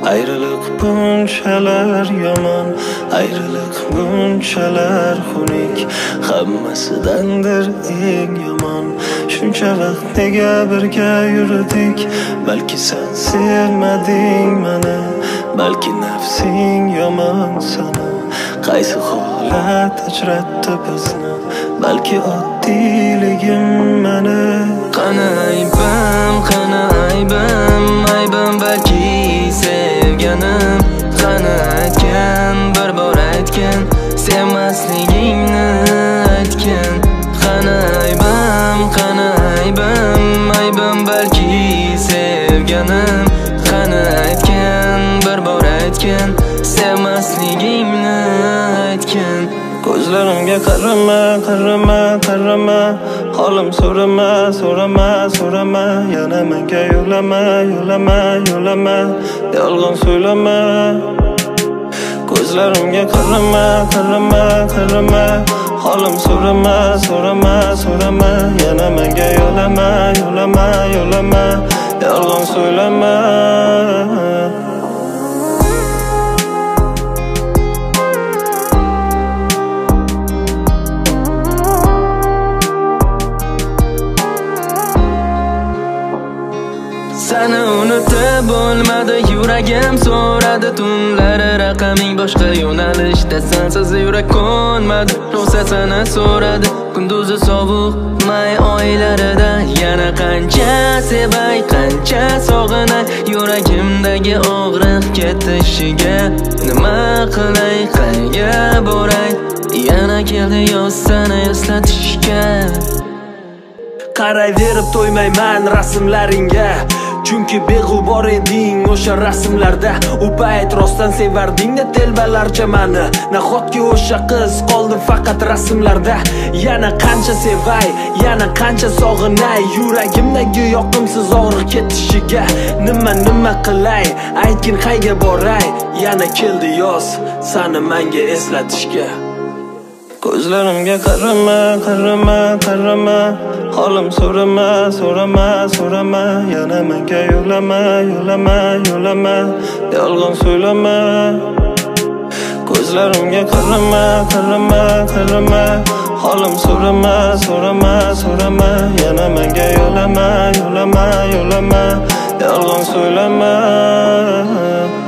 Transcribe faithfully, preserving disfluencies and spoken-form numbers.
Ayrılık bunchalar yomon, ayrılık bunchalar xunuk, hammasidandir eng yomon. Shuncha vaqt nega birga yurdik? Balki sen sevmading meni, balki nafsing yomon sana. Qaysi holat ajratdi bizni? Balki oddiyligim meni. Qani aybim, qani aybim, aybim balki sevganim. Qani aytgan, bir bor aytgan, sevmasligingni aytgan. Qani aybim, qani aybim, aybim balki sevganim. Qani aytgan, bir bor aytgan, sevmasligingni aytgan. Ko'zlarimga qarama, qarama, qarama, holim so'rama, so'rama, so'rama, yana menga yo'lama, yo'lama, yo'lama, yolg'on so'ylama. Ko'zlarimga qarama, qarama, qarama, holim so'rama, so'rama, so'rama, yana menga yo'lama, yo'lama, yo'lama, yolg'on so'ylama. Seni unutib bo'lmadi, yuragim so'radi tunlari, raqaming boshqa yo'nalishda, sensiz yurak ko'nmadi. Rosa sana so'radi, kunduzi sovuq may oylarida, yana qancha sevay, qancha sog'inay, yuragimdagi og'riq ketishiga. Nima qilay, qayga boray, yana keldi yoz seni eslatishga. Qarayverib to'ymayman rasmlaringga, chunki beg'ubor eding o'sha rasmlarda. U payt rostdan sevarding-da telbalarcha mani, nahotki o'sha qiz qoldi faqat rasmlarda. Yana qancha sevay, yana qancha sog'inay, yuragimdagi yoqimsiz og'riq ketishiga. Nima nima qilay, aytgin qayga boray, yana keldi yoz seni menga eslatishga. Ko'zlarimga qarama, qarama, qarama, holim so'rama, so'rama, so'rama, yana menga yo'lama, yo'lama, yo'lama, yolg'on so'ylama. Ko'zlarimga qarama, qarama, qarama, holim so'rama, so'rama, so'rama, yana menga yo'lama, yo'lama, yo'lama, yolg'on so'ylama.